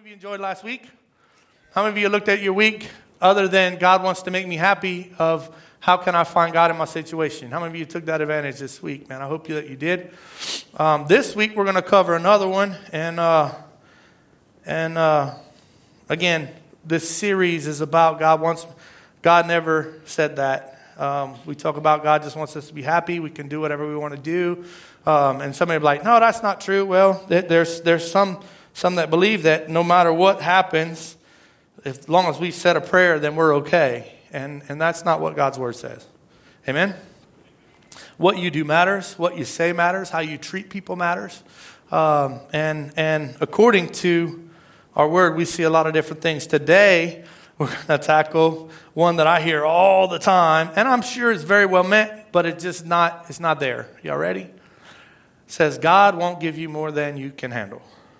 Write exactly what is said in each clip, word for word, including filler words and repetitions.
of you enjoyed last week? How many of you looked at your week other than God wants to make me happy of how can I find God in my situation? How many of you took that advantage this week, man? I hope you, that you did. Um, this week we're going to cover another one. And, uh, and uh, again, this series is about God wants, God never said that. Um, we talk about God just wants us to be happy. We can do whatever we want to do. Um, and somebody will be like, no, that's not true. Well, there's there's some some that believe that no matter what happens, if, as long as we said a prayer, then we're okay. And and that's not what God's word says. Amen? What you do matters. What you say matters. How you treat people matters. Um, and and according to our word, we see a lot of different things. Today, we're going to tackle one that I hear all the time, and I'm sure it's very well meant, but it's just not, it's not there. Y'all ready? It says, God won't give you more than you can handle.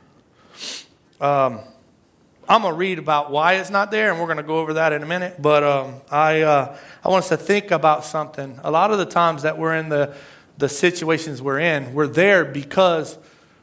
Um, I'm going to read about why it's not there, and we're going to go over that in a minute, but um, I uh, I want us to think about something. A lot of the times that we're in the, the situations we're in, we're there because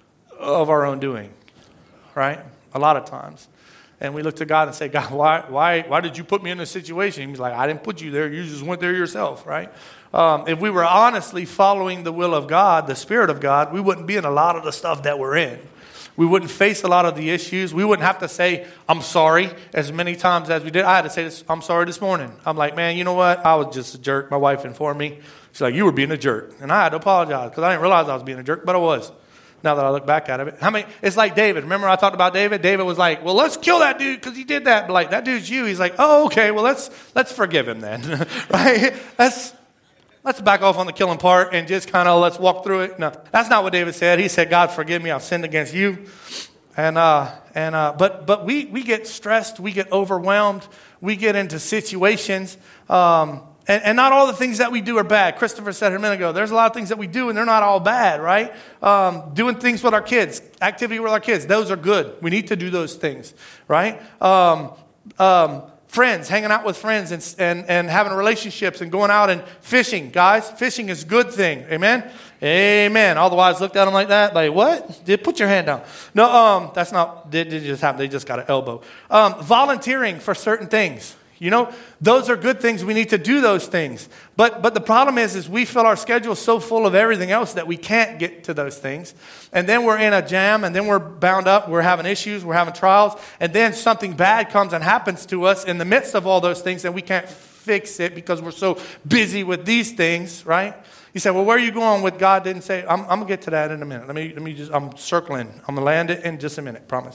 of our own doing, right? A lot of times. And we look to God and say, God, why why, why did you put me in this situation? He's like, I didn't put you there. You just went there yourself, right? Um, if we were honestly following the will of God, the Spirit of God, we wouldn't be in a lot of the stuff that we're in. We wouldn't face a lot of the issues. We wouldn't have to say, I'm sorry, as many times as we did. I had to say this, I'm sorry this morning. I'm like, man, you know what? I was just a jerk. My wife informed me. She's like, you were being a jerk. And I had to apologize because I didn't realize I was being a jerk, but I was. Now that I look back at it, how many? It's like David. Remember I talked about David? David was like, well, let's kill that dude because he did that. But like, that dude's you. He's like, oh, okay, well, let's let's forgive him then. Right? Let's, let's back off on the killing part and just kind of let's walk through it. No, that's not what David said. He said, God, forgive me. I've sinned against you. And uh, and uh, but but we, we get stressed. We get overwhelmed. We get into situations. Um And, and not all the things that we do are bad. Christopher said it a minute ago. There's a lot of things that we do, and they're not all bad, right? Um, doing things with our kids, activity with our kids, those are good. We need to do those things, right? Um, um, friends, hanging out with friends and, and, and having relationships and going out and fishing. Guys, fishing is a good thing. Amen? Amen. All the wives looked at him like that. Like, what? Did put your hand down. No, um, that's not, did, did just happen. They just got an elbow. Um, volunteering for certain things. You know, those are good things. We need to do those things. But but the problem is, is we fill our schedule so full of everything else that we can't get to those things. And then we're in a jam, and then we're bound up. We're having issues. We're having trials. And then something bad comes and happens to us in the midst of all those things, and we can't fix it because we're so busy with these things, right? You say, well, where are you going with God didn't say? I'm, I'm going to get to that in a minute. Let me, let me just, I'm circling. I'm going to land it in just a minute, promise.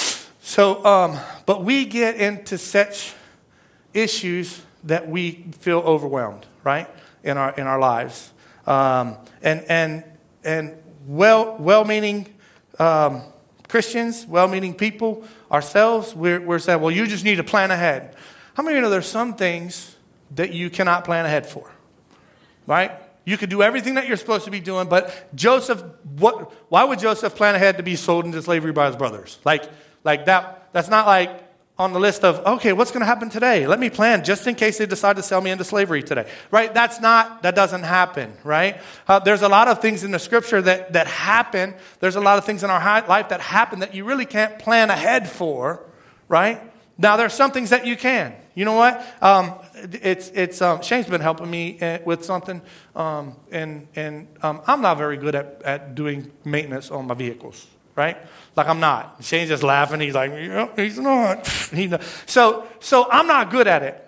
So, um, but we get into such issues that we feel overwhelmed, right, in our in our lives, um, and and and well well-meaning um, Christians, well-meaning people, ourselves, we're we're saying, well, you just need to plan ahead. How many of you know there's some things that you cannot plan ahead for, right? You could do everything that you're supposed to be doing, but Joseph, what? Why would Joseph plan ahead to be sold into slavery by his brothers? Like like that? That's not like on the list of, okay, what's going to happen today? Let me plan just in case they decide to sell me into slavery today, right? That's not, that doesn't happen, right? Uh, there's a lot of things in the scripture that, that happen. There's a lot of things in our life that happen that you really can't plan ahead for, right? Now, there's some things that you can. You know what? Um, it's, it's, um, Shane's been helping me with something, um, and, and um, I'm not very good at, at doing maintenance on my vehicles. Right? Like I'm not. Shane's just laughing. He's like, yeah, he's not. He not. So, so I'm not good at it.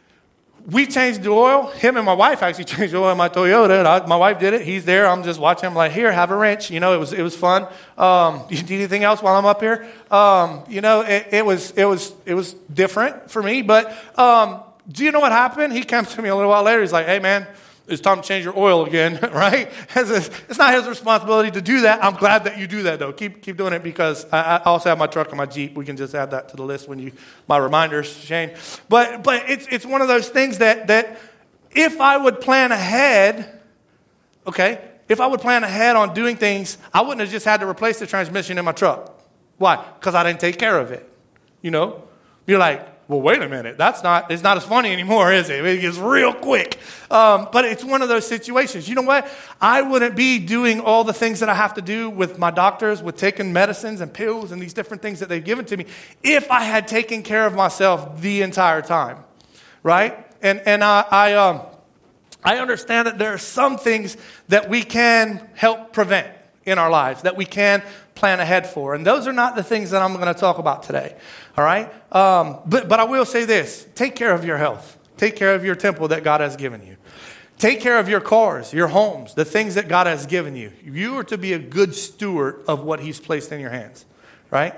We changed the oil. Him and my wife actually changed the oil in my Toyota. And I, my wife did it. He's there. I'm just watching him like, here, have a wrench. You know, it was it was fun. Um, you need anything else while I'm up here? Um, you know, it, it was it was it was different for me. But um, do you know what happened? He comes to me a little while later. He's like, hey, man, it's time to change your oil again, right? It's not his responsibility to do that. I'm glad that you do that, though. Keep keep doing it because I, I also have my truck and my Jeep. We can just add that to the list when you, my reminders, Shane. But but it's it's one of those things that that if I would plan ahead, okay, if I would plan ahead on doing things, I wouldn't have just had to replace the transmission in my truck. Why? Because I didn't take care of it. You know? You're like, well, wait a minute. That's not, it's not as funny anymore, is it? It gets real quick. Um, but it's one of those situations. You know what? I wouldn't be doing all the things that I have to do with my doctors, with taking medicines and pills and these different things that they've given to me, if I had taken care of myself the entire time, right? And and I I, um, I understand that there are some things that we can help prevent in our lives, that we can plan ahead for. And those are not the things that I'm going to talk about today. All right? Um, but, but I will say this. Take care of your health. Take care of your temple that God has given you. Take care of your cars, your homes, the things that God has given you. You are to be a good steward of what he's placed in your hands. Right?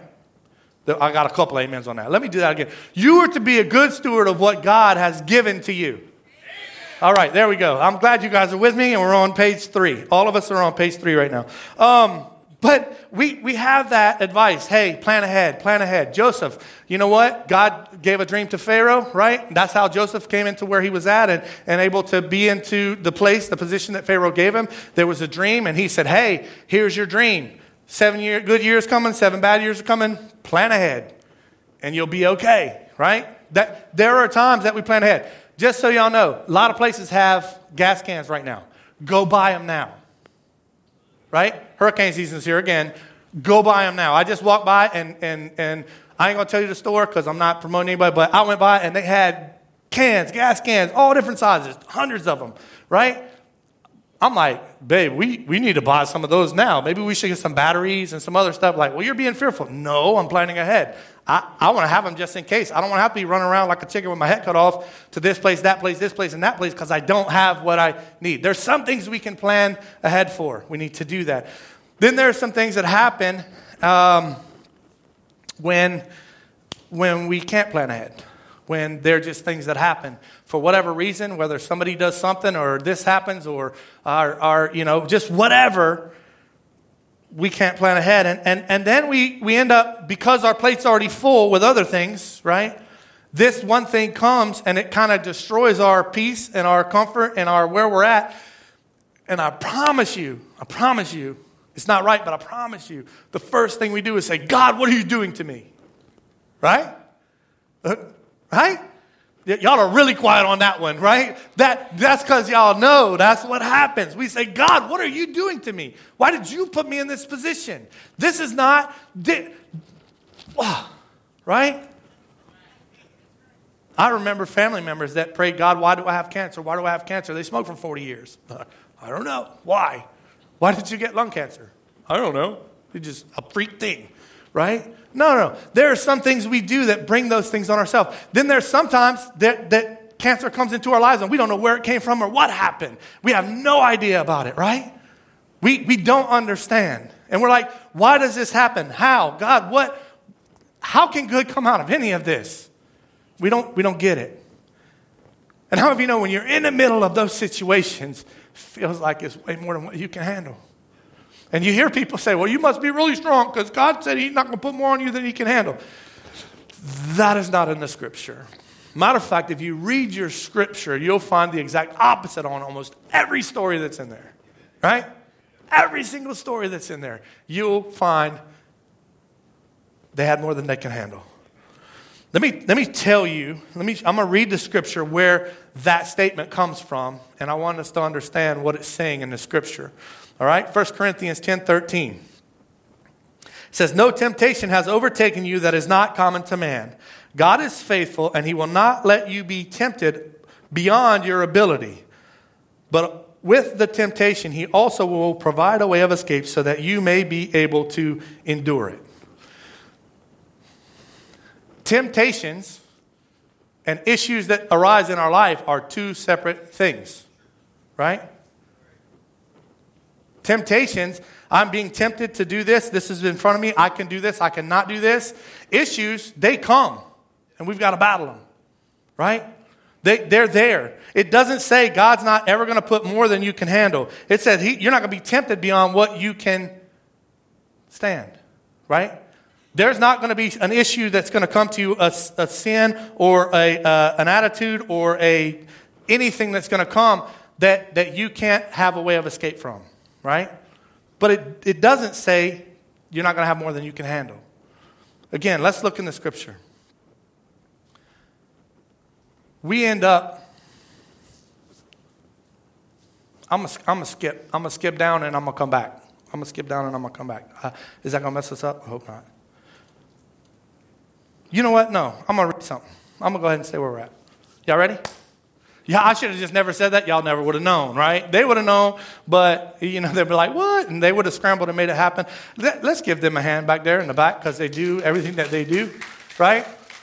I got a couple amens on that. Let me do that again. You are to be a good steward of what God has given to you. All right, there we go. I'm glad you guys are with me, and we're on page three. All of us are on page three right now. Um, but we we have that advice. Hey, plan ahead, plan ahead. Joseph, you know what? God gave a dream to Pharaoh, right? That's how Joseph came into where he was at and, and able to be into the place, the position that Pharaoh gave him. There was a dream, and he said, hey, here's your dream. Seven year, good years coming, seven bad years are coming. Plan ahead, and you'll be okay, right? That there are times that we plan ahead. Just so y'all know, a lot of places have gas cans right now. Go buy them now. Right? Hurricane season's here again. Go buy them now. I just walked by, and and and I ain't going to tell you the store because I'm not promoting anybody, but I went by, and they had cans, gas cans, all different sizes, hundreds of them. Right? I'm like, babe, we, we need to buy some of those now. Maybe we should get some batteries and some other stuff. Like, well, you're being fearful. No, I'm planning ahead. I, I want to have them just in case. I don't want to have to be running around like a chicken with my head cut off to this place, that place, this place, and that place because I don't have what I need. There's some things we can plan ahead for. We need to do that. Then there are some things that happen um, when, when we can't plan ahead, when they're just things that happen for whatever reason, whether somebody does something or this happens or, or, or you know, just whatever. We can't plan ahead. And, and, and then we, we end up, because our plate's already full with other things, right? This one thing comes and it kind of destroys our peace and our comfort and our where we're at. And I promise you, I promise you, it's not right, but I promise you, the first thing we do is say, God, what are you doing to me? Right? Uh, right? Y'all are really quiet on that one, right? That That's because y'all know that's what happens. We say, God, what are you doing to me? Why did you put me in this position? This is not, di- right? I remember family members that prayed, God, why do I have cancer? Why do I have cancer? They smoked for forty years. I don't know. Why? Why did you get lung cancer? I don't know. It's just a freak thing, right? No, no, no. There are some things we do that bring those things on ourselves. Then there's sometimes that, that cancer comes into our lives and we don't know where it came from or what happened. We have no idea about it, right? We we don't understand. And we're like, why does this happen? How? God, what? How can good come out of any of this? We don't we don't get it. And how many of you know when you're in the middle of those situations, it feels like it's way more than what you can handle? And you hear people say, well, you must be really strong because God said he's not going to put more on you than he can handle. That is not in the scripture. Matter of fact, if you read your scripture, you'll find the exact opposite on almost every story that's in there. Right? Every single story that's in there, you'll find they had more than they can handle. Let me let me tell you, let me I'm going to read the scripture where that statement comes from, and I want us to understand what it's saying in the scripture. All right, First Corinthians ten thirteen. It says, no temptation has overtaken you that is not common to man. God is faithful, and he will not let you be tempted beyond your ability. But with the temptation, he also will provide a way of escape so that you may be able to endure it. Temptations and issues that arise in our life are two separate things, right? Temptations, I'm being tempted to do this. This is in front of me. I can do this. I cannot do this. Issues, they come, and we've got to battle them, right? They, they're there. It doesn't say God's not ever going to put more than you can handle. It says he, you're not going to be tempted beyond what you can stand, right? There's not going to be an issue that's going to come to you, a, a sin or a, uh, an attitude or a anything that's going to come that, that you can't have a way of escape from. Right? But it, it doesn't say you're not going to have more than you can handle. Again, let's look in the scripture. we end up, I'm going I'm to skip. I'm going to skip down and I'm going to come back. I'm going to skip down and I'm going to come back. Uh, is that going to mess us up? I hope not. You know what? No, I'm going to read something. I'm going to go ahead and say where we're at. Y'all ready? Yeah, I should have just never said that. Y'all never would have known, right? They would have known, but, you know, they'd be like, what? And they would have scrambled and made it happen. Let, let's give them a hand back there in the back because they do everything that they do, right?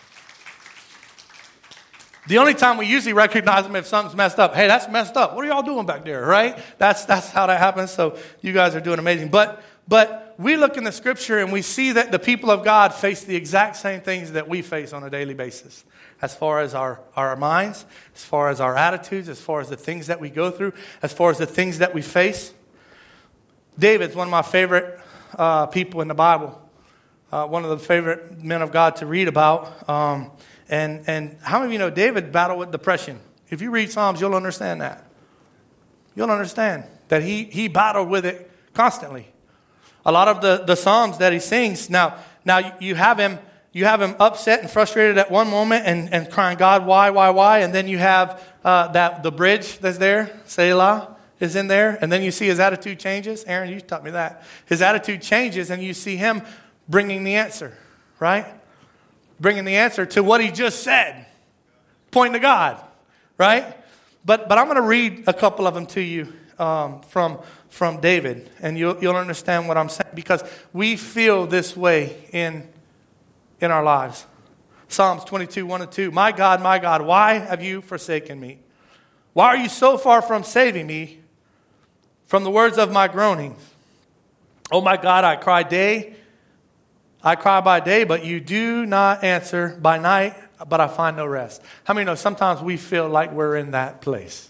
The only time we usually recognize them if something's messed up. Hey, that's messed up. What are y'all doing back there, right? That's that's how that happens. So you guys are doing amazing. But but we look in the scripture and we see that the people of God face the exact same things that we face on a daily basis. As far as our, our minds, as far as our attitudes, as far as the things that we go through, as far as the things that we face. David's one of my favorite uh, people in the Bible. Uh, one of the favorite men of God to read about. Um And and how many of you know David battled with depression? If you read Psalms, you'll understand that. You'll understand that he, he battled with it constantly. A lot of the, the Psalms that he sings, now now you have him you have him upset and frustrated at one moment and, and crying, God, why, why, why? And then you have uh, that the bridge that's there, Selah, is in there. And then you see his attitude changes. Aaron, you taught me that. His attitude changes and you see him bringing the answer, right? Bringing the answer to what he just said, pointing to God, right? But but I'm going to read a couple of them to you um, from from David, and you'll you'll understand what I'm saying because we feel this way in in our lives. Psalms twenty-two, one and two. My God, my God, why have you forsaken me? Why are you so far from saving me from the words of my groanings? Oh my God, I cry day. I cry by day, but you do not answer. By night, but I find no rest. How many know sometimes we feel like we're in that place?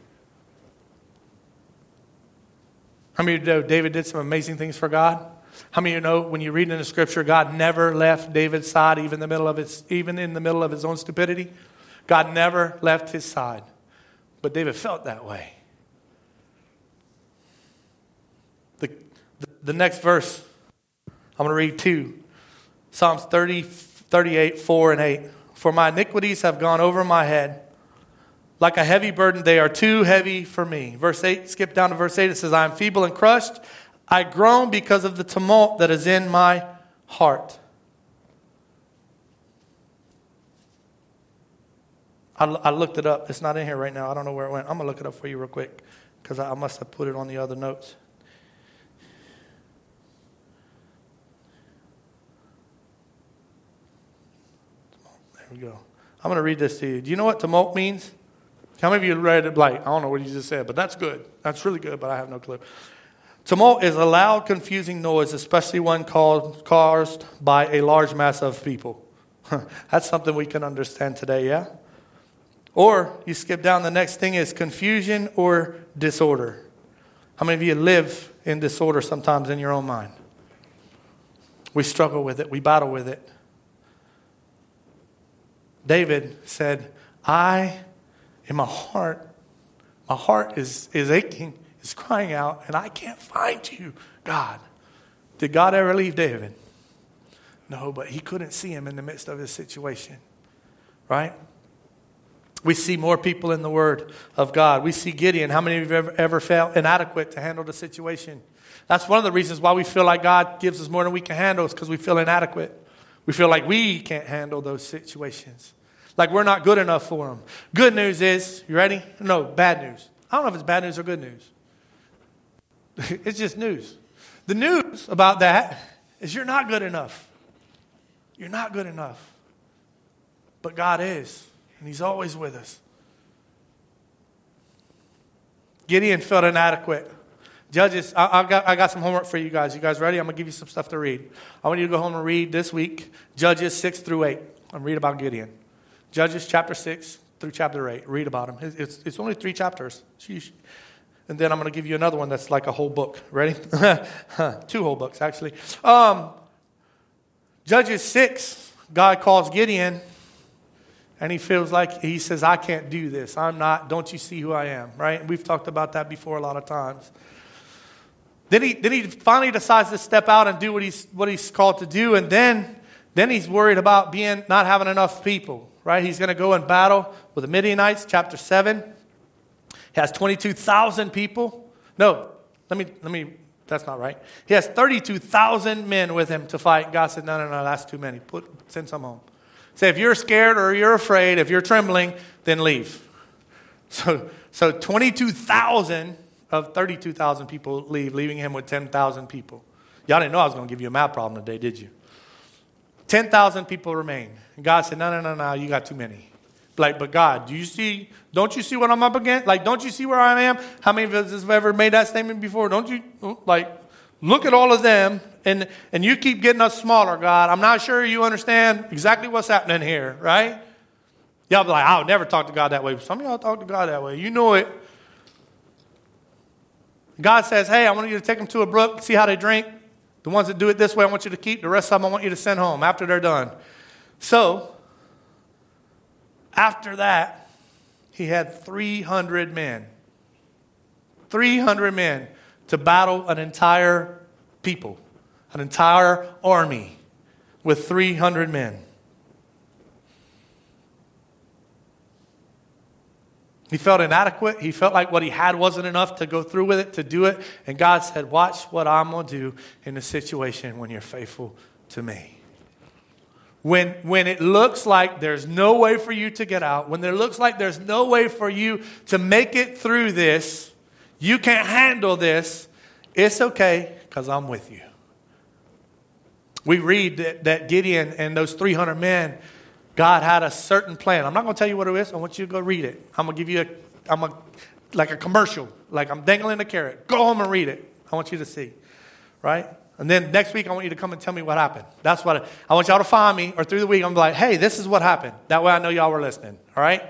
How many know David did some amazing things for God? How many of you know when you read in the scripture, God never left David's side, even in the middle of his, even in the middle of his own stupidity? God never left his side. But David felt that way. The, the, the next verse, I'm going to read two. Psalms thirty, thirty-eight, four and eight. For my iniquities have gone over my head. Like a heavy burden, they are too heavy for me. Verse eight, skip down to verse eight. It says, I am feeble and crushed. I groan because of the tumult that is in my heart. I, I looked it up. It's not in here right now. I don't know where it went. I'm going to look it up for you real quick because I, I must have put it on the other notes. We go. I'm going to read this to you. Do you know what tumult means? How many of you read it like, I don't know what you just said, but that's good. That's really good, but I have no clue. Tumult is a loud, confusing noise, especially one called, caused by a large mass of people. That's something we can understand today, yeah? Or you skip down, the next thing is confusion or disorder. How many of you live in disorder sometimes in your own mind? We struggle with it. We battle with it. David said, I, in my heart, my heart is, is aching, is crying out, and I can't find you, God. Did God ever leave David? No, but he couldn't see him in the midst of his situation, right? We see more people in the Word of God. We see Gideon. How many of you have ever, ever felt inadequate to handle the situation? That's one of the reasons why we feel like God gives us more than we can handle is because we feel inadequate. We feel like we can't handle those situations. Like we're not good enough for them. Good news is, you ready? No, bad news. I don't know if it's bad news or good news. It's just news. The news about that is you're not good enough. You're not good enough. But God is. And He's always with us. Gideon felt inadequate. Judges, I, I, got, I got some homework for you guys. You guys ready? I'm going to give you some stuff to read. I want you to go home and read this week Judges six through eight and read about Gideon. Judges chapter six through chapter eight. Read about him. It's, it's only three chapters. And then I'm going to give you another one that's like a whole book. Ready? Two whole books, actually. Um, Judges six, God calls Gideon. And he feels like, he says, I can't do this. I'm not, don't you see who I am, right? We've talked about that before a lot of times. Then he then he finally decides to step out and do what he's what he's called to do. And then, then he's worried about being not having enough people. right? He's going to go and battle with the Midianites, chapter seven. He has twenty-two thousand people. No, let me, let me, that's not right. He has thirty-two thousand men with him to fight. God said, no, no, no, that's too many. Put, send some home. Say, if you're scared or you're afraid, if you're trembling, then leave. So, so twenty-two thousand of thirty-two thousand people leave, leaving him with ten thousand people. Y'all didn't know I was going to give you a math problem today, did you? ten thousand people remain. And God said, no, no, no, no, you got too many. Like, but God, do you see, don't you see what I'm up against? Like, don't you see where I am? How many of us have ever made that statement before? Don't you, like, look at all of them, and, and you keep getting us smaller, God. I'm not sure you understand exactly what's happening here, right? Y'all be like, I would never talk to God that way. Some of y'all talk to God that way. You know it. God says, hey, I want you to take them to a brook, see how they drink. The ones that do it this way, I want you to keep. The rest of them, I want you to send home after they're done. So, after that, he had three hundred men. three hundred men to battle an entire people, an entire army with three hundred men. He felt inadequate. He felt like what he had wasn't enough to go through with it, to do it. And God said, watch what I'm going to do in the situation when you're faithful to me. When, when it looks like there's no way for you to get out, when there looks like there's no way for you to make it through this, you can't handle this, it's okay because I'm with you. We read that, that Gideon and those three hundred men, God had a certain plan. I'm not going to tell you what it is. I want you to go read it. I'm going to give you a, I'm a, like a commercial, like I'm dangling a carrot. Go home and read it. I want you to see, right? And then next week, I want you to come and tell me what happened. That's what I, I want y'all to find me, or through the week, I'm like, hey, this is what happened. That way I know y'all were listening, all right?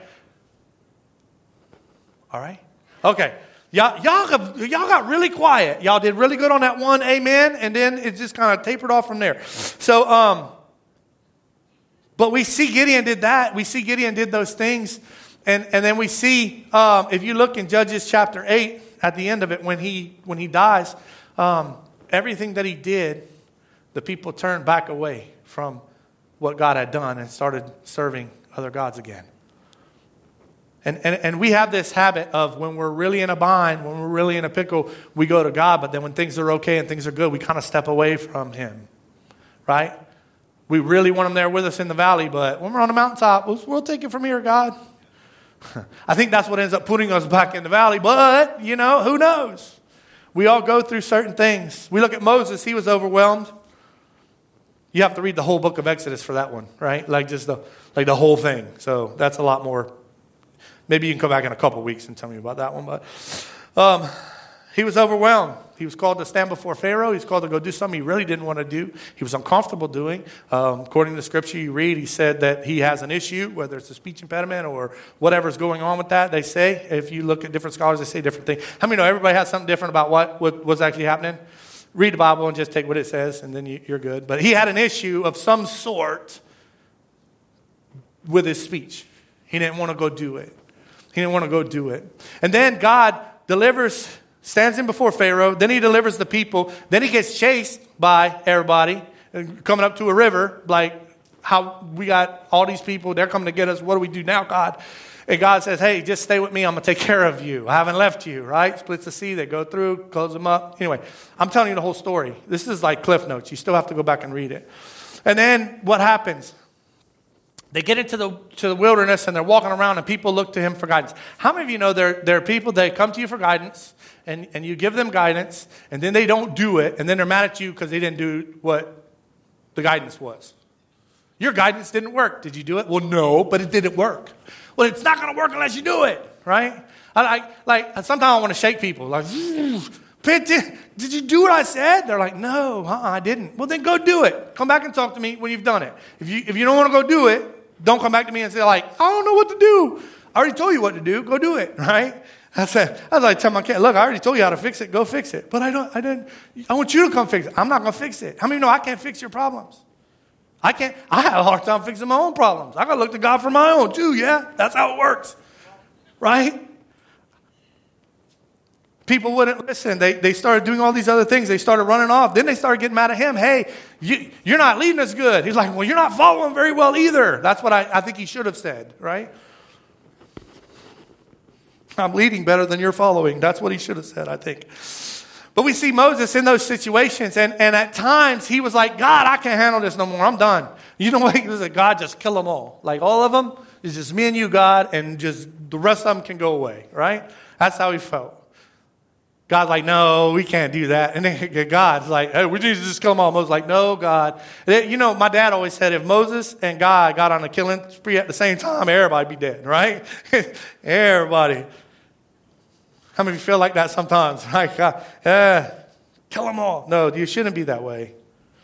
All right? Okay. Y'all, y'all, have, y'all got really quiet. Y'all did really good on that one amen, and then it just kind of tapered off from there. So, um, but we see Gideon did that. We see Gideon did those things. And, and then we see, um, if you look in Judges chapter eight, at the end of it, when he when he dies, um, everything that he did, the people turned back away from what God had done and started serving other gods again. And, and, and we have this habit of when we're really in a bind, when we're really in a pickle, we go to God. But then when things are okay and things are good, we kind of step away from him, right? We really want him there with us in the valley, but when we're on the mountaintop, we'll, we'll take it from here, God. I think that's what ends up putting us back in the valley, but, you know, who knows? We all go through certain things. We look at Moses, he was overwhelmed. You have to read the whole book of Exodus for that one, right? Like just the, like the whole thing. So that's a lot more. Maybe you can come back in a couple of weeks and tell me about that one, but um, he was overwhelmed. He was called to stand before Pharaoh. He was called to go do something he really didn't want to do. He was uncomfortable doing. Um, according to the scripture you read, he said that he has an issue, whether it's a speech impediment or whatever's going on with that. They say, if you look at different scholars, they say different things. How many know everybody has something different about what, what was actually happening? Read the Bible and just take what it says, and then you, you're good. But he had an issue of some sort with his speech. He didn't want to go do it. He didn't want to go do it. And then God delivers, stands in before Pharaoh. Then he delivers the people. Then he gets chased by everybody, coming up to a river. Like, how we got all these people. They're coming to get us. What do we do now, God? And God says, hey, just stay with me. I'm going to take care of you. I haven't left you, right? Splits the sea. They go through, close them up. Anyway, I'm telling you the whole story. This is like Cliff Notes. You still have to go back and read it. And then what happens? They get into the to the wilderness and they're walking around and people look to him for guidance. How many of you know there, there are people that come to you for guidance and, and you give them guidance and then they don't do it and then they're mad at you because they didn't do what the guidance was? Your guidance didn't work. Did you do it? Well, no, but it didn't work. Well, it's not going to work unless you do it, right? I, I, like sometimes I want to shake people like, did, did you do what I said? They're like, no, uh-uh, I didn't. Well, then go do it. Come back and talk to me when you've done it. If you if you don't want to go do it, don't come back to me and say, like, I don't know what to do. I already told you what to do. Go do it, right? I said, I was like, tell my kid, look, I already told you how to fix it. Go fix it. But I don't, I didn't, I want you to come fix it. I'm not going to fix it. How many know I can't fix your problems? I can't, I have a hard time fixing my own problems. I got to look to God for my own too, yeah? That's how it works, right? People wouldn't listen. They, they started doing all these other things. They started running off. Then they started getting mad at him. Hey, you, you're not leading us good. He's like, well, you're not following very well either. That's what I, I think he should have said, right? I'm leading better than you're following. That's what he should have said, I think. But we see Moses in those situations, and, and at times he was like, God, I can't handle this no more. I'm done. You know what? He was like, God, just kill them all. Like all of them, it's just me and you, God, and just the rest of them can go away, right? That's how he felt. God's like, no, we can't do that. And then God's like, hey, we need to just kill them all. Moses like, no, God. You know, my dad always said if Moses and God got on a killing spree at the same time, everybody'd be dead, right? Everybody. How many of you feel like that sometimes? Like, uh, eh, kill them all. No, you shouldn't be that way.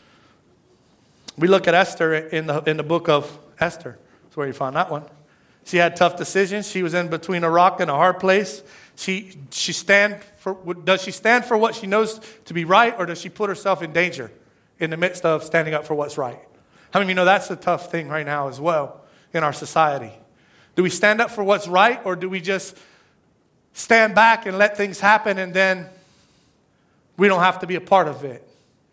We look at Esther in the in the book of Esther. That's where you find that one. She had tough decisions. She was in between a rock and a hard place. She she stand for does she stand for what she knows to be right, or does she put herself in danger in the midst of standing up for what's right? How many of you know that's a tough thing right now as well in our society? Do we stand up for what's right, or do we just stand back and let things happen and then we don't have to be a part of it?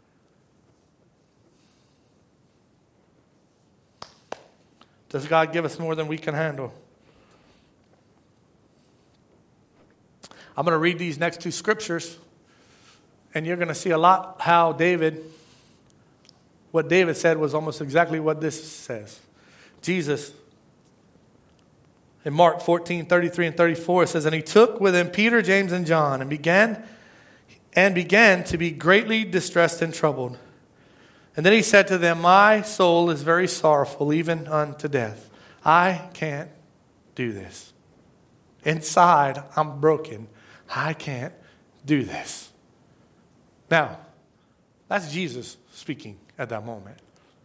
Does God give us more than we can handle? I'm going to read these next two scriptures, and you're going to see a lot how David, what David said was almost exactly what this says. Jesus, in Mark fourteen, thirty-three and thirty-four, it says, and he took with him Peter, James, and John, and began and began to be greatly distressed and troubled. And then he said to them, my soul is very sorrowful, even unto death. I can't do this. Inside, I'm broken. I can't do this. Now, that's Jesus speaking at that moment.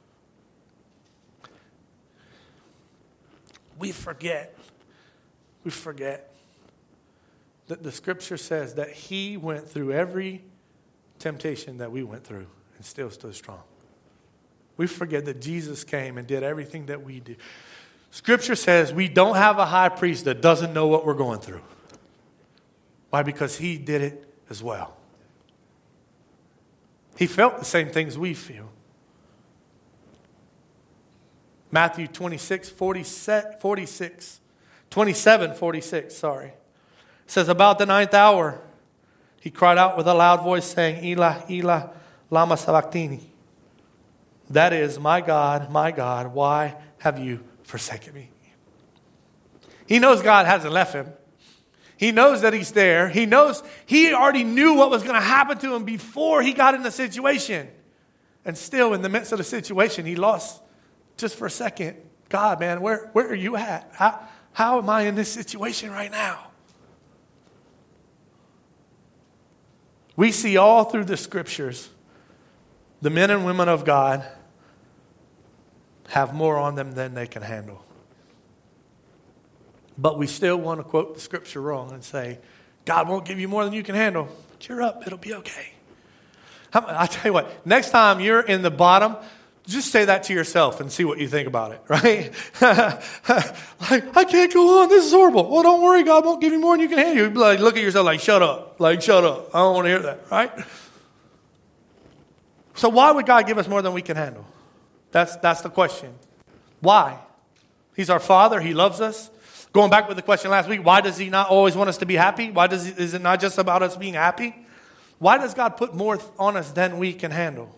We forget, we forget that the scripture says that he went through every temptation that we went through and still stood strong. We forget that Jesus came and did everything that we do. Scripture says we don't have a high priest that doesn't know what we're going through. Why? Because he did it as well. He felt the same things we feel. Matthew twenty-six, forty-six, twenty-seven, forty-six, sorry. It says, about the ninth hour, he cried out with a loud voice saying, Eli, Eli, lama sabachthani. That is, my God, my God, why have you forsaken me? He knows God hasn't left him. He knows that he's there. He knows, he already knew what was going to happen to him before he got in the situation. And still, in the midst of the situation, he lost just for a second. God, man, where, where are you at? How, how am I in this situation right now? We see all through the scriptures, the men and women of God have more on them than they can handle. But we still want to quote the scripture wrong and say, God won't give you more than you can handle. Cheer up, it'll be okay. I tell you what, next time you're in the bottom, just say that to yourself and see what you think about it, right? Like, I can't go on, this is horrible. Well, don't worry, God won't give you more than you can handle. You'd be like, look at yourself like, shut up, like, shut up. I don't want to hear that, right? So why would God give us more than we can handle? That's, that's the question. Why? He's our Father, he loves us. Going back with the question last week, why does he not always want us to be happy? Why does he, is it not just about us being happy? Why does God put more on us than we can handle?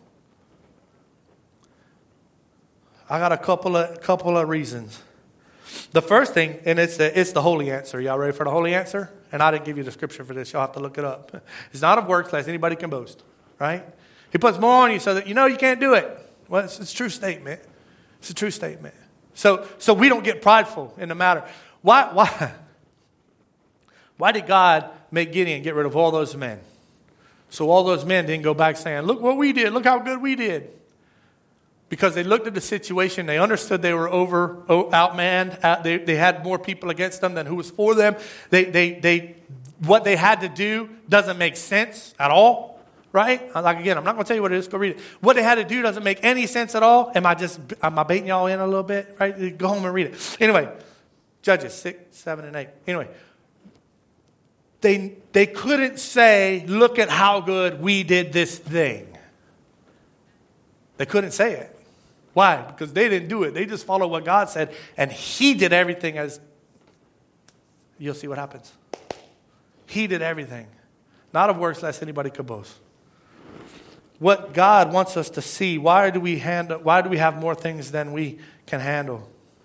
I got a couple of couple of reasons. The first thing, and it's the, it's the holy answer. Y'all ready for the holy answer? And I didn't give you the scripture for this. You'll have to look it up. It's not of works, lest anybody can boast. Right? He puts more on you so that you know you can't do it. Well, it's, it's a true statement. It's a true statement. So, so we don't get prideful in the matter. Why, why, why did God make Gideon get rid of all those men? So all those men didn't go back saying, look what we did. Look how good we did. Because they looked at the situation. They understood they were over, outmanned. Out, they, they had more people against them than who was for them. They, they, they, what they had to do doesn't make sense at all. Right? Like, again, I'm not going to tell you what it is. Go read it. What they had to do doesn't make any sense at all. Am I just, am I baiting y'all in a little bit? Right? Go home and read it. Anyway, Judges six, seven, and eight. Anyway, they, they couldn't say, look at how good we did this thing. They couldn't say it. Why? Because they didn't do it. They just followed what God said, and he did everything as, you'll see what happens. He did everything. Not of works lest anybody could boast. What God wants us to see, why do we handle, why do we have more things than we can handle?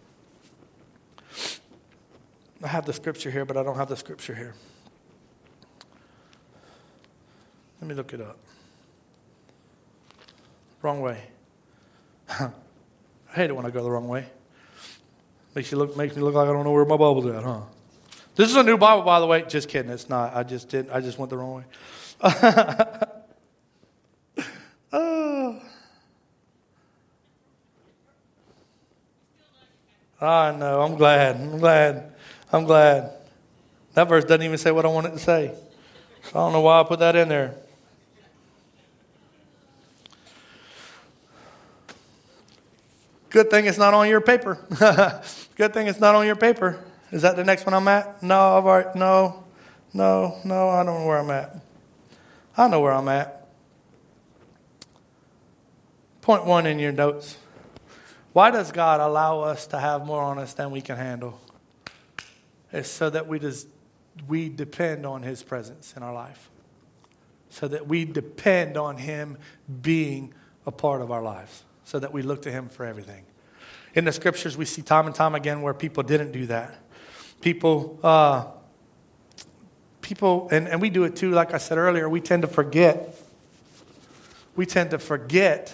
I have the scripture here, but I don't have the scripture here. Let me look it up. Wrong way. I hate it when I go the wrong way. Makes you look, makes me look like I don't know where my Bible's at, huh? This is a new Bible, by the way. Just kidding, it's not. I just did. I just went the wrong way. oh. I know. I'm glad. I'm glad. I'm glad. That verse doesn't even say what I want it to say. So I don't know why I put that in there. Good thing it's not on your paper. Good thing it's not on your paper. Is that the next one I'm at? No, I've already, no, no, no, I don't know where I'm at. I know where I'm at. Point one in your notes. Why does God allow us to have more on us than we can handle? It's so that we just, we depend on his presence in our life. So that we depend on him being a part of our lives. So that we look to him for everything. In the scriptures, we see time and time again where people didn't do that. People, uh, people, and, and we do it too, like I said earlier, we tend to forget. We tend to forget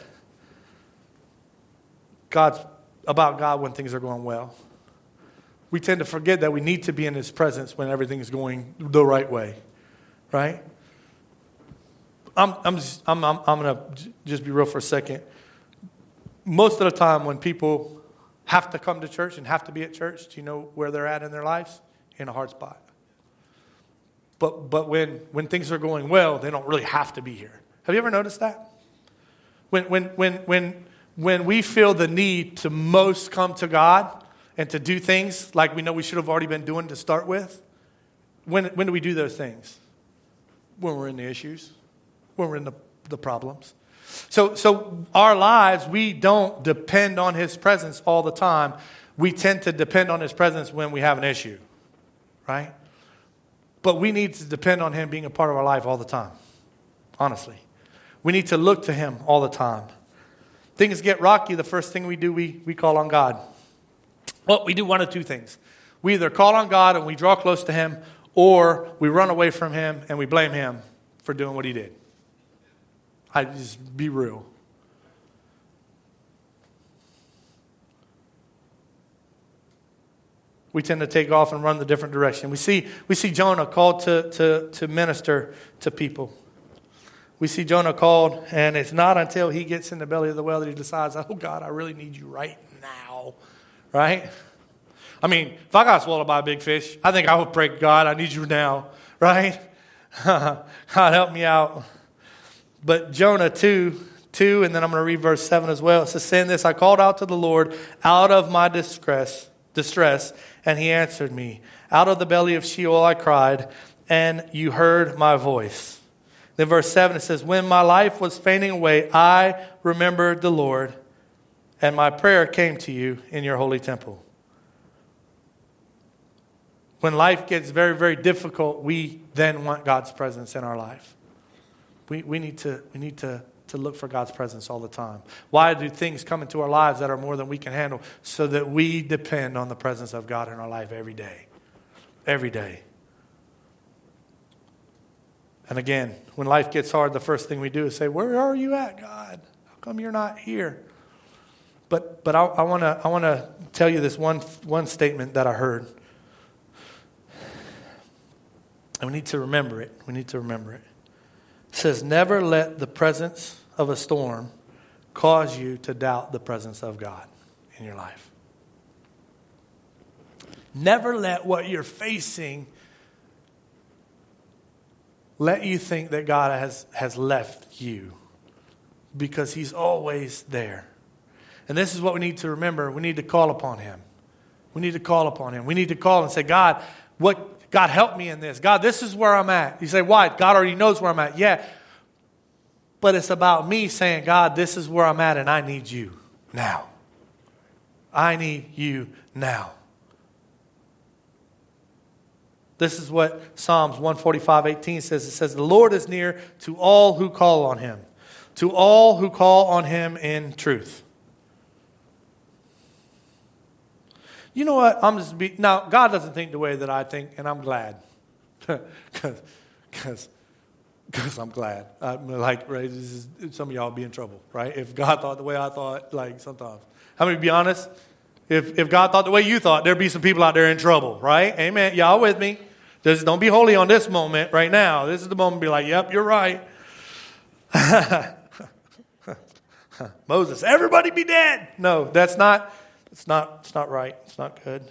God's, about God when things are going well. We tend to forget that we need to be in his presence when everything is going the right way. Right? I'm, I'm, just, I'm, I'm, I'm going to just be real for a second. Most of the time when people have to come to church and have to be at church, do you know where they're at in their lives? In a hard spot. But but when, when things are going well, they don't really have to be here. Have you ever noticed that? When when when when when we feel the need to most come to God and to do things like we know we should have already been doing to start with, when when do we do those things? When we're in the issues, when we're in the, the problems. So, so our lives, we don't depend on his presence all the time. We tend to depend on his presence when we have an issue, right? But we need to depend on him being a part of our life all the time, honestly. We need to look to him all the time. Things get rocky, the first thing we do, we, we call on God. Well, we do one of two things. We either call on God and we draw close to him, or we run away from him and we blame him for doing what he did. I just be real. We tend to take off and run the different direction. We see we see Jonah called to, to, to minister to people. We see Jonah called, and it's not until he gets in the belly of the whale that he decides, oh God, I really need you right now. Right? I mean, if I got swallowed by a big fish, I think I would pray, God, I need you now. Right? God, help me out. But Jonah two, two, and then I'm going to read verse seven as well. It says, saying this, I called out to the Lord out of my distress, distress, and he answered me. Out of the belly of Sheol I cried, and you heard my voice. Then verse seven, it says, when my life was fainting away, I remembered the Lord, and my prayer came to you in your holy temple. When life gets very, very difficult, we then want God's presence in our life. We, we need to we need to, to look for God's presence all the time. Why do things come into our lives that are more than we can handle? So that we depend on the presence of God in our life every day. Every day. And again, when life gets hard, the first thing we do is say, where are you at, God? How come you're not here? But but I, I want to I want to tell you this one one statement that I heard. And we need to remember it. We need to remember it. It says, never let the presence of a storm cause you to doubt the presence of God in your life. Never let what you're facing let you think that God has, has left you, because he's always there. And this is what we need to remember. We need to call upon him. We need to call upon him. We need to call and say, God, what God, help me in this. God, this is where I'm at. You say, why? God already knows where I'm at. Yeah. But it's about me saying, God, this is where I'm at and I need you now. I need you now. This is what Psalms one forty-five, eighteen says. It says, the Lord is near to all who call on him, to all who call on him in truth. You know what? I'm just be, now, God doesn't think the way that I think, and I'm glad. Because I'm glad. I'm like, right, this is, some of y'all be in trouble, right? If God thought the way I thought, like sometimes. How many be honest? If if God thought the way you thought, there'd be some people out there in trouble, right? Amen. Y'all with me? Just don't be holy on this moment right now. This is the moment to be like, yep, you're right. Moses, everybody be dead. No, that's not, it's not, it's not right. It's not good.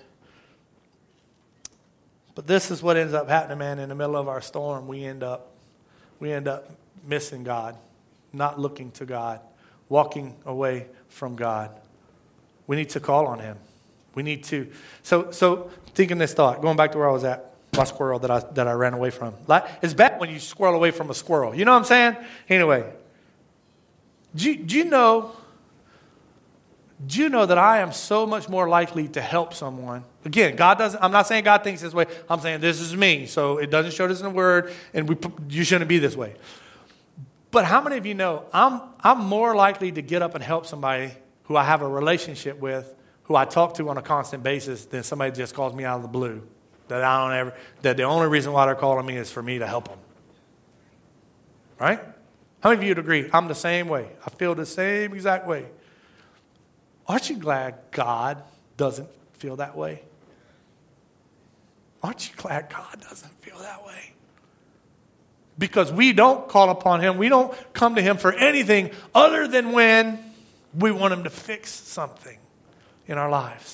But this is what ends up happening, man. In the middle of our storm, we end up, we end up missing God, not looking to God, walking away from God. We need to call on him. We need to. So, so thinking this thought, going back to where I was at, my squirrel that I that I ran away from. Like, it's bad when you squirrel away from a squirrel. You know what I'm saying? Anyway, do you, do you know? Do you know that I am so much more likely to help someone? Again, God doesn't. I'm not saying God thinks this way. I'm saying this is me. So it doesn't show this in the Word, and we you shouldn't be this way. But how many of you know I'm I'm more likely to get up and help somebody who I have a relationship with, who I talk to on a constant basis, than somebody just calls me out of the blue. That I don't ever, that the only reason why they're calling me is for me to help them. Right? How many of you would agree? I'm the same way. I feel the same exact way. Aren't you glad God doesn't feel that way? Aren't you glad God doesn't feel that way? Because we don't call upon him. We don't come to him for anything other than when we want him to fix something in our lives.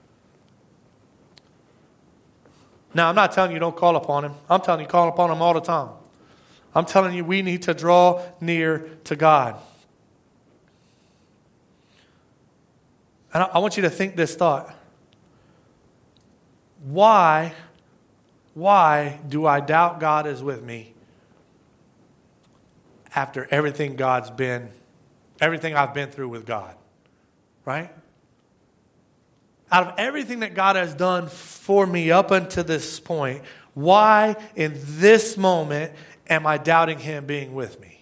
Now, I'm not telling you don't call upon him. I'm telling you call upon him all the time. I'm telling you we need to draw near to God. And I, I want you to think this thought. Why, why do I doubt God is with me after everything God's been, everything I've been through with God? Right? Out of everything that God has done for me up until this point, why in this moment am I doubting him being with me?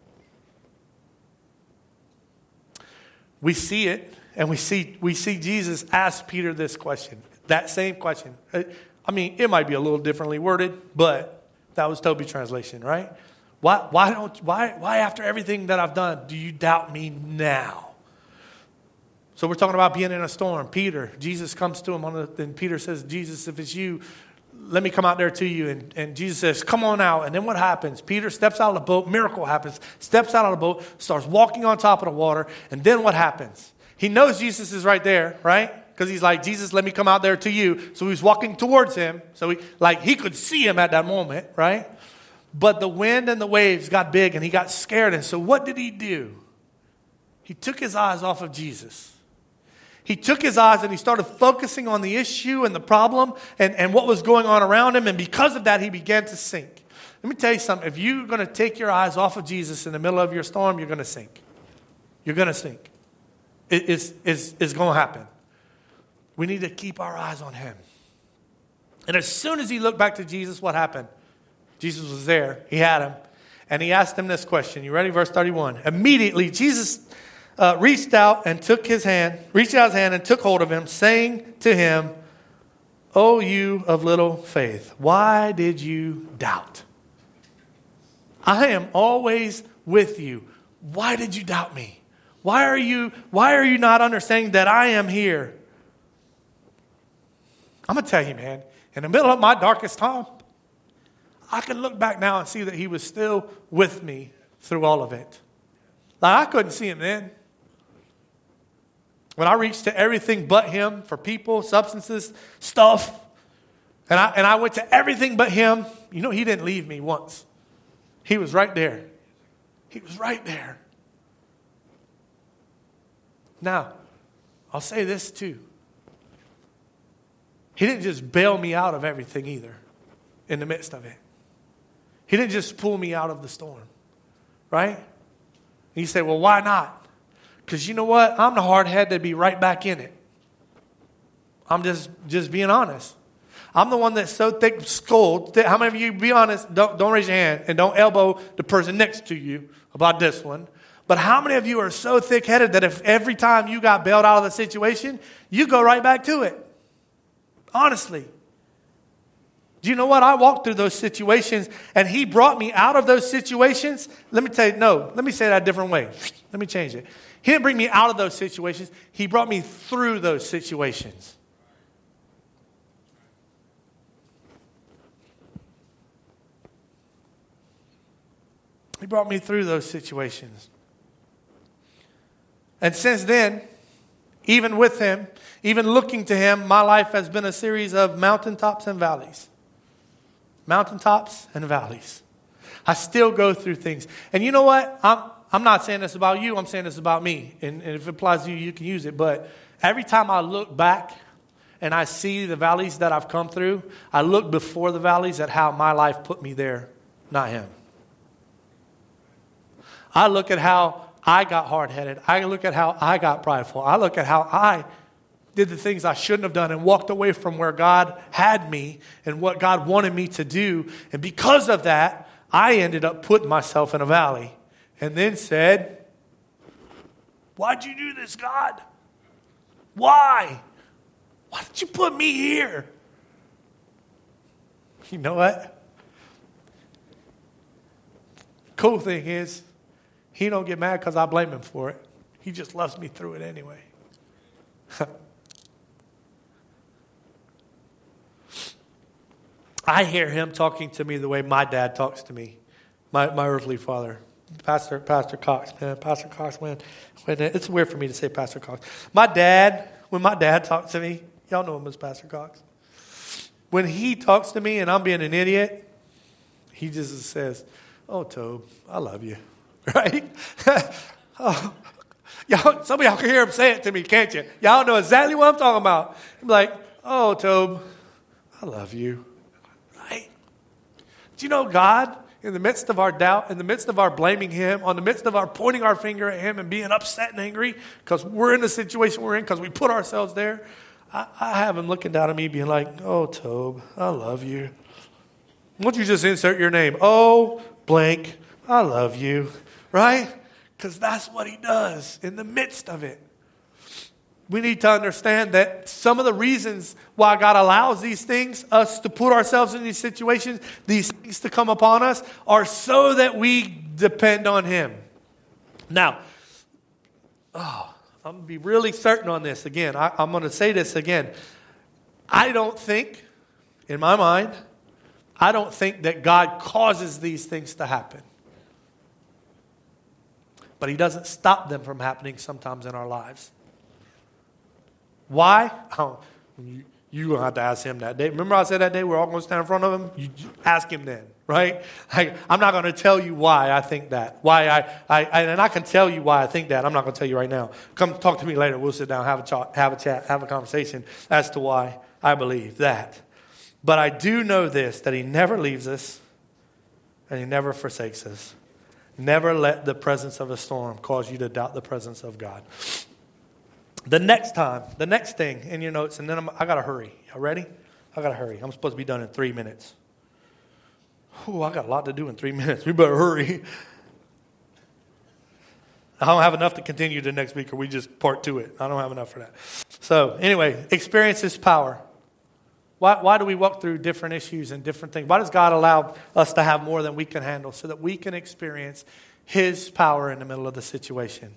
We see it, and we see we see Jesus ask Peter this question, that same question. I mean, it might be a little differently worded, but that was Toby translation, right? Why why don't why why after everything that I've done do you doubt me now? So we're talking about being in a storm. Peter, Jesus comes to him, on the, and Peter says, Jesus, if it's you, let me come out there to you. And, and Jesus says, come on out. And then what happens? Peter steps out of the boat. Miracle happens. Steps out of the boat, starts walking on top of the water. And then what happens? He knows Jesus is right there, right? Because he's like, Jesus, let me come out there to you. So he's walking towards him. So he, like he could see him at that moment, right? But the wind and the waves got big and he got scared. And so what did he do? He took his eyes off of Jesus. He took his eyes and he started focusing on the issue and the problem and, and what was going on around him. And because of that, he began to sink. Let me tell you something. If you're going to take your eyes off of Jesus in the middle of your storm, you're going to sink. You're going to sink. It, it's, it's, it's going to happen. We need to keep our eyes on him. And as soon as he looked back to Jesus, what happened? Jesus was there. He had him. And he asked him this question. You ready? Verse thirty-one. Immediately, Jesus Uh, reached out and took his hand, reached out his hand and took hold of him, saying to him, "O you of little faith, why did you doubt? I am always with you. Why did you doubt me? Why are you, why are you not understanding that I am here?" I'm going to tell you, man, in the middle of my darkest time, I can look back now and see that he was still with me through all of it. Like, I couldn't see him then. When I reached to everything but him for people, substances, stuff, and I and I went to everything but him, you know, he didn't leave me once. He was right there. He was right there. Now, I'll say this too. He didn't just bail me out of everything either. in the midst of it. He didn't just pull me out of the storm, right? And you say, well, why not? Because you know what? I'm the hard head to be right back in it. I'm just, just being honest. I'm the one that's so thick-skulled. How many of you, be honest, don't, don't raise your hand and don't elbow the person next to you about this one. But how many of you are so thick-headed that if every time you got bailed out of the situation, you go right back to it? Honestly. Do you know what? I walked through those situations and he brought me out of those situations. Let me tell you, no, let me say that a different way. Let me change it. He didn't bring me out of those situations. He brought me through those situations. He brought me through those situations. And since then, even with him, even looking to him, my life has been a series of mountaintops and valleys. Mountaintops and valleys. I still go through things. And you know what? I'm, I'm not saying this about you. I'm saying this about me. And, and if it applies to you, you can use it. But every time I look back and I see the valleys that I've come through, I look before the valleys at how my life put me there, not him. I look at how I got hard-headed. I look at how I got prideful. I look at how I did the things I shouldn't have done and walked away from where God had me and what God wanted me to do. And because of that, I ended up putting myself in a valley and then said, why'd you do this, God? Why? Why did you put me here? You know what? Cool thing is, he don't get mad because I blame him for it. He just loves me through it anyway. I hear him talking to me the way my dad talks to me, my, my earthly father, Pastor Pastor Cox. Man, Pastor Cox, when, when it's weird for me to say Pastor Cox. My dad, when my dad talks to me, y'all know him as Pastor Cox. When he talks to me and I'm being an idiot, he just says, "Oh, Tobe, I love you." Right? Oh, y'all, some of y'all can hear him say it to me, can't you? Y'all know exactly what I'm talking about. I'm like, "Oh, Tobe, I love you." Right? Do you know God, in the midst of our doubt, in the midst of our blaming him, on the midst of our pointing our finger at him and being upset and angry because we're in the situation we're in, because we put ourselves there, I, I have him looking down at me being like, "Oh, Tobe, I love you." Why don't you just insert your name? Oh, blank, I love you. Right? Because that's what he does in the midst of it. We need to understand that some of the reasons why God allows these things, us to put ourselves in these situations, these things to come upon us, are so that we depend on him. Now, oh, I'm going to be really certain on this again. I, I'm going to say this again. I don't think, in my mind, I don't think that God causes these things to happen. But he doesn't stop them from happening sometimes in our lives. Why? Oh, you, you're going to have to ask him that day. Remember I said that day we're all going to stand in front of him? You ask him then, right? I, I'm not going to tell you why I think that. Why I, I, I and I can tell you why I think that. I'm not going to tell you right now. Come talk to me later. We'll sit down, have a chat, have a chat, have a conversation as to why I believe that. But I do know this, that he never leaves us and he never forsakes us. Never let the presence of a storm cause you to doubt the presence of God. The next time, the next thing in your notes, and then I'm, I got to hurry. Y'all ready? I got to hurry. I'm supposed to be done in three minutes. Ooh, I got a lot to do in three minutes. We better hurry. I don't have enough to continue to next week, or we just part to it. I don't have enough for that. So anyway, experience his power. Why, why do we walk through different issues and different things? Why does God allow us to have more than we can handle so that we can experience his power in the middle of the situation?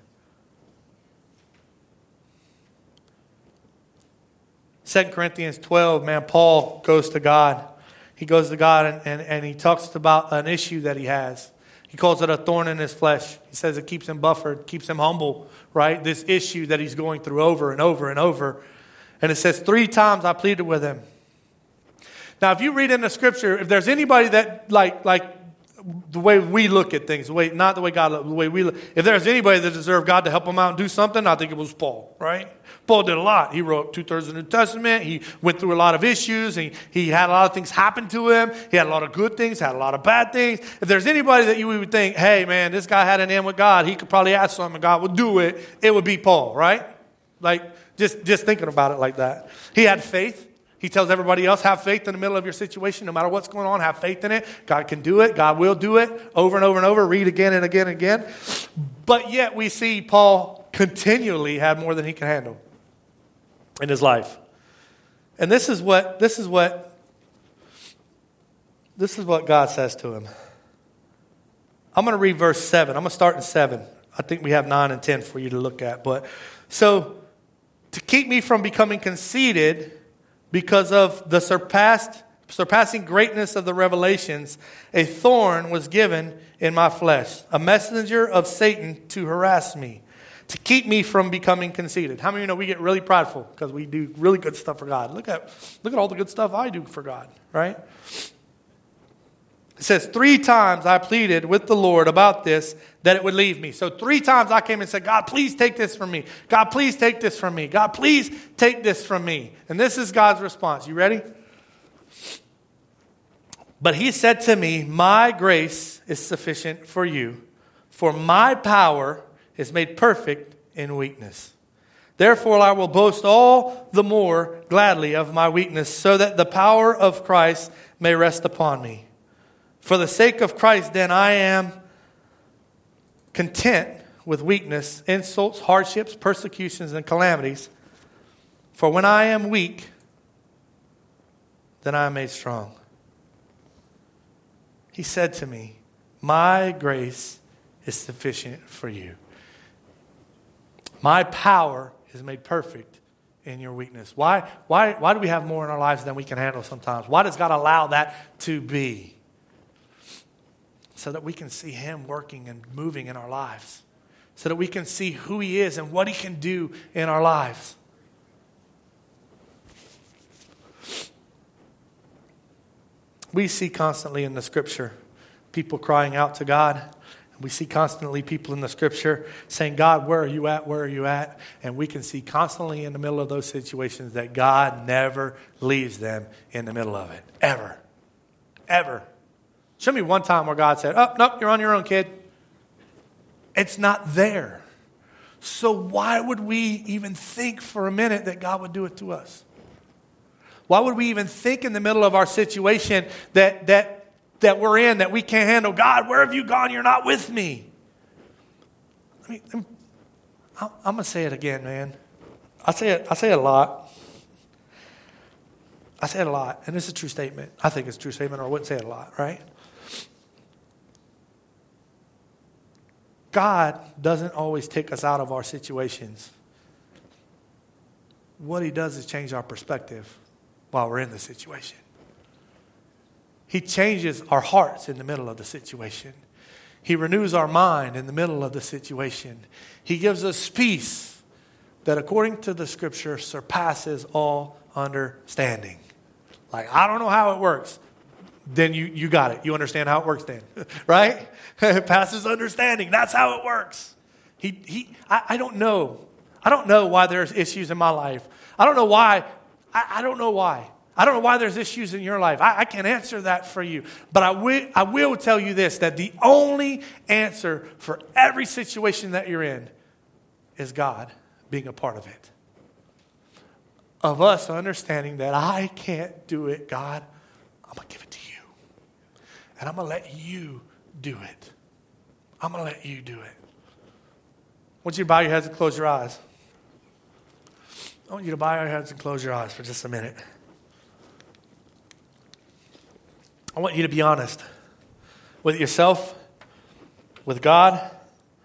Second Corinthians twelve, man, Paul goes to God. He goes to God and, and, and he talks about an issue that he has. He calls it a thorn in his flesh. He says it keeps him buffered, keeps him humble, right? This issue that he's going through over and over and over. And it says, three times I pleaded with him. Now, if you read in the scripture, if there's anybody that, like, like the way we look at things, the way, not the way God, the way we look. If there's anybody that deserved God to help him out and do something, I think it was Paul, right? Paul did a lot. He wrote two-thirds of the New Testament. He went through a lot of issues. And he had a lot of things happen to him. He had a lot of good things, had a lot of bad things. If there's anybody that you would think, hey, man, this guy had an in with God, he could probably ask something and God would do it, it would be Paul, right? Like, just, just thinking about it like that. He had faith. He tells everybody else, have faith in the middle of your situation. No matter what's going on, have faith in it. God can do it. God will do it over and over and over. Read again and again and again. But yet we see Paul continually had more than he can handle in his life. And this is what, this is what, this is what God says to him. I'm going to read verse seven. I'm going to start in seven. I think we have nine and ten for you to look at. But so to keep me from becoming conceited, because of the surpassed, surpassing greatness of the revelations, a thorn was given in my flesh, a messenger of Satan to harass me, to keep me from becoming conceited. How many of you know we get really prideful because we do really good stuff for God? Look at, look at all the good stuff I do for God, right? It says, three times I pleaded with the Lord about this, that it would leave me. So three times I came and said, God, please take this from me. God, please take this from me. God, please take this from me. And this is God's response. You ready? But he said to me, my grace is sufficient for you, for my power is made perfect in weakness. Therefore I will boast all the more gladly of my weakness, so that the power of Christ may rest upon me. For the sake of Christ, then, I am content with weakness, insults, hardships, persecutions, and calamities. For when I am weak, then I am made strong. He said to me, my grace is sufficient for you. My power is made perfect in your weakness. Why, why, why do we have more in our lives than we can handle sometimes? Why does God allow that to be? So that we can see him working and moving in our lives. So that we can see who he is and what he can do in our lives. We see constantly in the scripture people crying out to God. We see constantly people in the scripture saying, God, where are you at? Where are you at? And we can see constantly in the middle of those situations that God never leaves them in the middle of it. Ever. Ever. Show me one time where God said, oh, nope, you're on your own, kid. It's not there. So why would we even think for a minute that God would do it to us? Why would we even think in the middle of our situation that that that we're in, that we can't handle? God, where have you gone? You're not with me. I mean, I'm, I'm going to say it again, man. I say it, I say it a lot. I say it a lot, and it's a true statement. I think it's a true statement, or I wouldn't say it a lot, right? God doesn't always take us out of our situations. What he does is change our perspective while we're in the situation. He changes our hearts in the middle of the situation. He renews our mind in the middle of the situation. He gives us peace that, according to the scripture, surpasses all understanding. Like, I don't know how it works. Then you, you got it. You understand how it works then, right? It passes understanding. That's how it works. He, he, I, I don't know. I don't know why there's issues in my life. I don't know why. I, I don't know why. I don't know why there's issues in your life. I, I can't answer that for you. But I will, I will tell you this, that the only answer for every situation that you're in is God being a part of it. Of us understanding that I can't do it, God, I'm going to give it to you. And I'm going to let you do it. I'm going to let you do it. I want you to bow your heads and close your eyes. I want you to bow your heads and close your eyes for just a minute. I want you to be honest with yourself, with God. I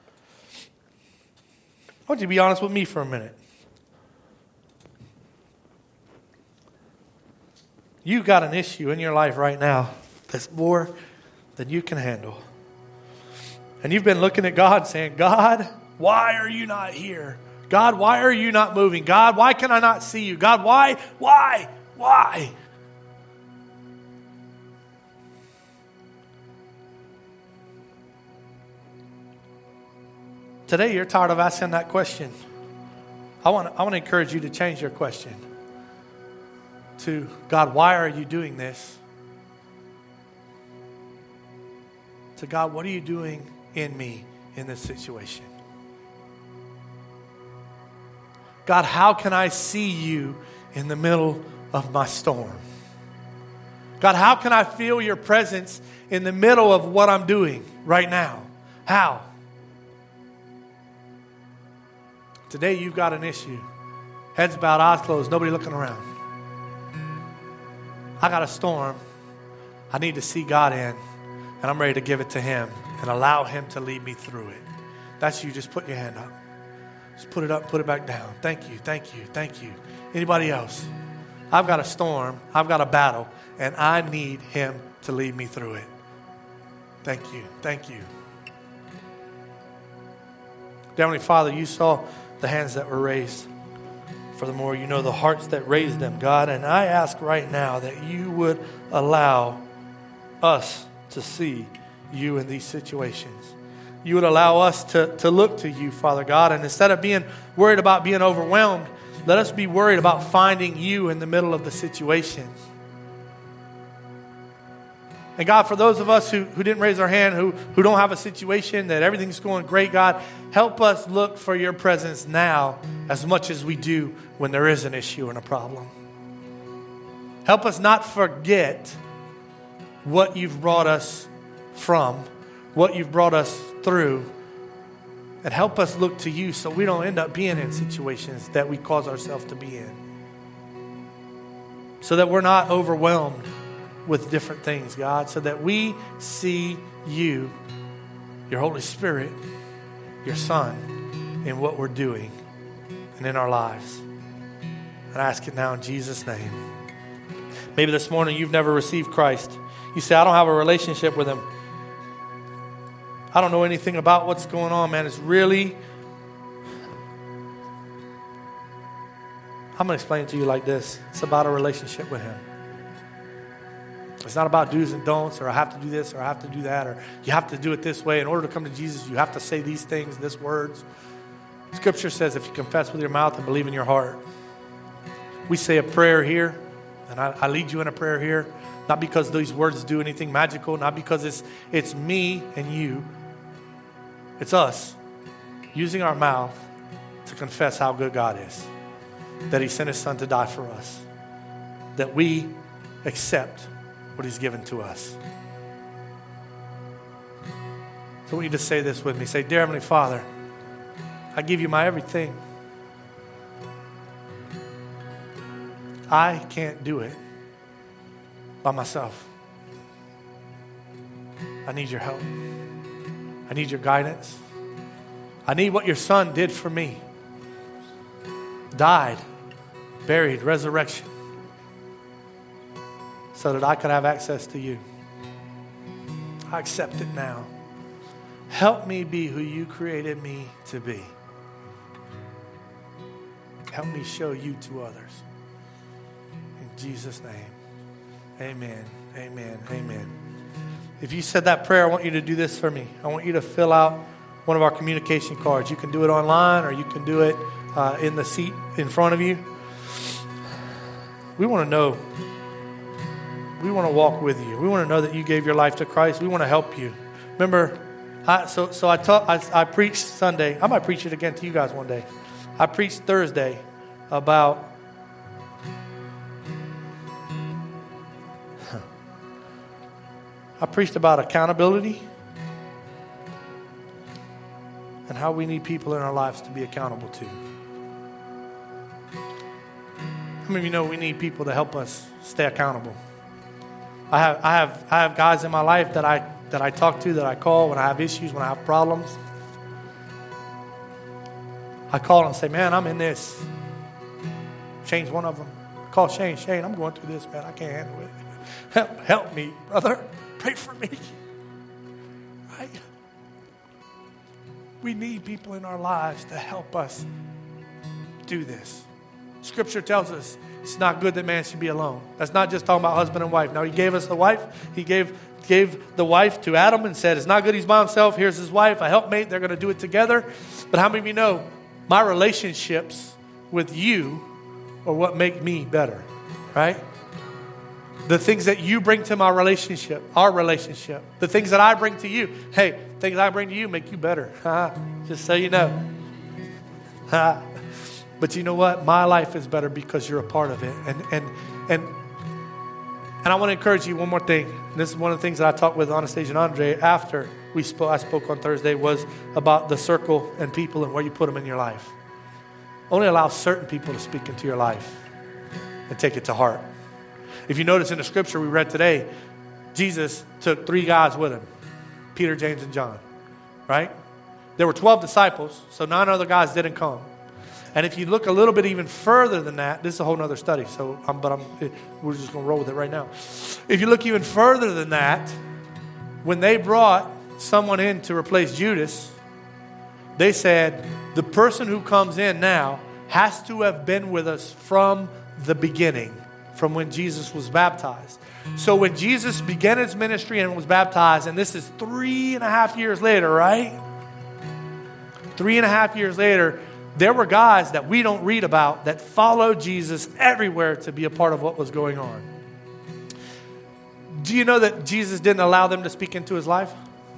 want you to be honest with me for a minute. You've got an issue in your life right now that's more than you can handle. And you've been looking at God saying, God, why are you not here? God, why are you not moving? God, why can I not see you? God, why, why, why? Today you're tired of asking that question. I want, I want to encourage you to change your question to, God, why are you doing this? To God, what are you doing in me in this situation? God, how can I see you in the middle of my storm? God, how can I feel your presence in the middle of what I'm doing right now? How? Today you've got an issue. Heads bowed, eyes closed, nobody looking around. I got a storm I need to see God in, and I'm ready to give it to him and allow him to lead me through it. That's you. Just put your hand up. Just put it up, put it back down. Thank you, thank you, thank you. Anybody else? I've got a storm. I've got a battle, and I need him to lead me through it. Thank you, thank you. Dear Heavenly Father, you saw the hands that were raised. Furthermore, you know the hearts that raised them, God. And I ask right now that you would allow us to see you in these situations. You would allow us to, to look to you, Father God. And instead of being worried about being overwhelmed, let us be worried about finding you in the middle of the situation. And God, for those of us who, who didn't raise our hand, who, who don't have a situation, that everything's going great, God, help us look for your presence now as much as we do when there is an issue and a problem. Help us not forget what you've brought us from, what you've brought us through, and help us look to you so we don't end up being in situations that we cause ourselves to be in. So that we're not overwhelmed with different things, God, so that we see you, your Holy Spirit, your Son, in what we're doing and in our lives. And I ask it now in Jesus' name. Maybe this morning you've never received Christ. You say, I don't have a relationship with him. I don't know anything about what's going on, man. It's really... I'm going to explain it to you like this. It's about a relationship with him. It's not about do's and don'ts, or I have to do this, or I have to do that, or you have to do it this way. In order to come to Jesus, you have to say these things, these words. Scripture says if you confess with your mouth and believe in your heart. We say a prayer here, and I, I lead you in a prayer here, not because these words do anything magical, not because it's it's me and you. It's us using our mouth to confess how good God is, that he sent his Son to die for us, that we accept what he's given to us. So I want you to say this with me. Say, Dear Heavenly Father, I give you my everything. I can't do it by myself. I need your help. I need your guidance. I need what your Son did for me. Died, buried, resurrection, so that I could have access to you. I accept it now. Help me be who you created me to be. Help me show you to others. In Jesus' name, amen, amen, amen. If you said that prayer, I want you to do this for me. I want you to fill out one of our communication cards. You can do it online, or you can do it uh, in the seat in front of you. We want to know. We want to walk with you. We want to know that you gave your life to Christ. We want to help you. Remember, I, so so I taught. I, I preached Sunday. I might preach it again to you guys one day. I preached Thursday about I preached about accountability and how we need people in our lives to be accountable to. How many of you know we need people to help us stay accountable? I have I have I have guys in my life that I that I talk to, that I call when I have issues, when I have problems. I call and say, man, I'm in this. Shane's one of them. I call Shane, Shane, I'm going through this, man. I can't handle it. Help, help me, brother. Pray for me. Right? We need people in our lives to help us do this. Scripture tells us It's not good that man should be alone. That's not just talking about husband and wife. Now, he gave us the wife. He gave gave the wife to Adam and said, it's not good he's by himself. Here's his wife, a helpmate. They're going to do it together. But how many of you know my relationships with you are what make me better, right? The things that you bring to my relationship, our relationship, the things that I bring to you. Hey, things I bring to you make you better. Just so you know. But you know what? My life is better because you're a part of it. And and and and I want to encourage you one more thing. This is one of the things that I talked with Anastasia and Andre after we spoke. I spoke on Thursday was about the circle and people and where you put them in your life. Only allow certain people to speak into your life and take it to heart. If you notice in the scripture we read today, Jesus took three guys with him, Peter, James, and John, right? There were twelve disciples, so nine other guys didn't come. And if you look a little bit even further than that, this is a whole other study, so I'm, but I'm, we're just going to roll with it right now. If you look even further than that, when they brought someone in to replace Judas, they said, the person who comes in now has to have been with us from the beginning, from when Jesus was baptized. So when Jesus began his ministry and was baptized, and this is three and a half years later, right? Three and a half years later, there were guys that we don't read about that followed Jesus everywhere to be a part of what was going on. Do you know that Jesus didn't allow them to speak into his life?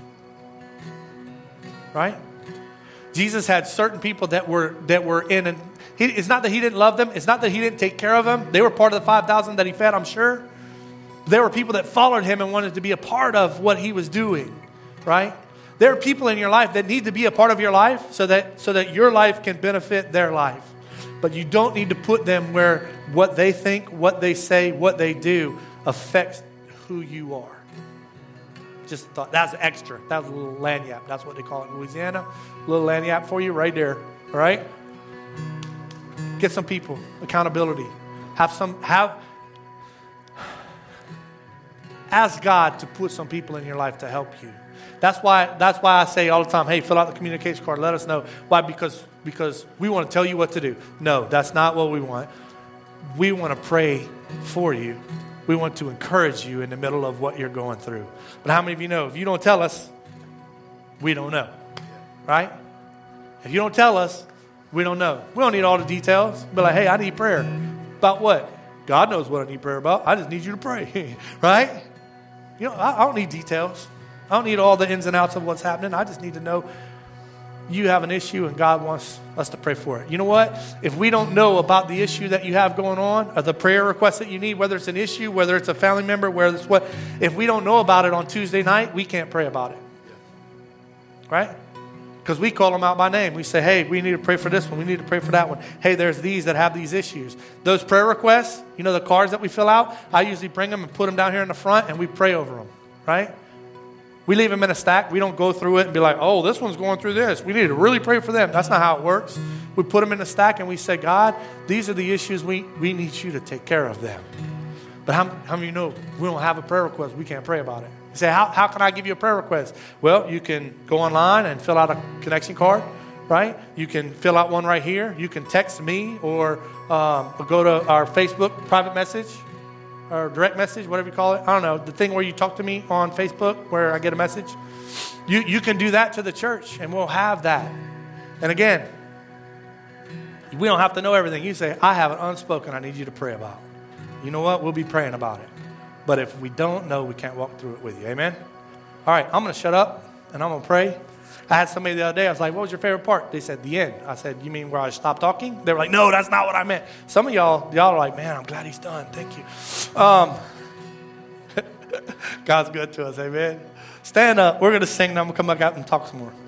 Right? Jesus had certain people that were that were in, and he, it's not that he didn't love them. It's not that he didn't take care of them. They were part of the five thousand that he fed, I'm sure. There were people that followed him and wanted to be a part of what he was doing, right? There are people in your life that need to be a part of your life so that so that your life can benefit their life. But you don't need to put them where what they think, what they say, what they do affects who you are. Just thought that's extra. That was a little lanyap. That's what they call it in Louisiana. A little lanyap for you right there. All right? Get some people. Accountability. Have some have ask God to put some people in your life to help you. That's why that's why I say all the time, hey, fill out the communication card. Let us know. Why? Because because we want to tell you what to do. No, that's not what we want. We want to pray for you. We want to encourage you in the middle of what you're going through. But how many of you know, if you don't tell us, we don't know. Right? If you don't tell us, we don't know. We don't need all the details. Be like, hey, I need prayer. About what? God knows what I need prayer about. I just need you to pray. Right? You know, I, I don't need details. I don't need all the ins and outs of what's happening. I just need to know you have an issue and God wants us to pray for it. You know what? If we don't know about the issue that you have going on or the prayer request that you need, whether it's an issue, whether it's a family member, whether it's what, if we don't know about it on Tuesday night, we can't pray about it. Right? Because we call them out by name. We say, hey, we need to pray for this one. We need to pray for that one. Hey, there's these that have these issues. Those prayer requests, you know, the cards that we fill out, I usually bring them and put them down here in the front and we pray over them. Right? We leave them in a stack. We don't go through it and be like, oh, this one's going through this. We need to really pray for them. That's not how it works. We put them in a stack and we say, God, these are the issues. We, we need you to take care of them. But how, how many of you know we don't have a prayer request? We can't pray about it. You say, how, how can I give you a prayer request? Well, you can go online and fill out a connection card, right? You can fill out one right here. You can text me or um, go to our Facebook private message. Or direct message, whatever you call it. I don't know. The thing where you talk to me on Facebook where I get a message. You you can do that to the church and we'll have that. And again, we don't have to know everything. You say, I have an unspoken I need you to pray about. You know what? We'll be praying about it. But if we don't know, we can't walk through it with you. Amen? All right, I'm going to shut up and I'm going to pray. I had somebody the other day, I was like, what was your favorite part? They said, the end. I said, you mean where I stopped talking? They were like, no, that's not what I meant. Some of y'all, y'all are like, man, I'm glad he's done. Thank you. Um, God's good to us, amen. Stand up. We're going to sing, and I'm going to come back out and talk some more.